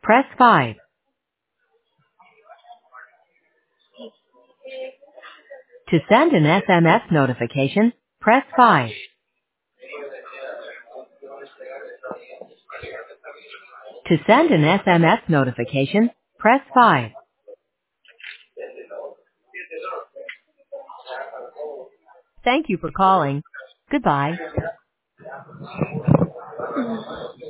press 5. To send an SMS notification, press 5. To send an SMS notification, press 5. Thank you for calling. Goodbye.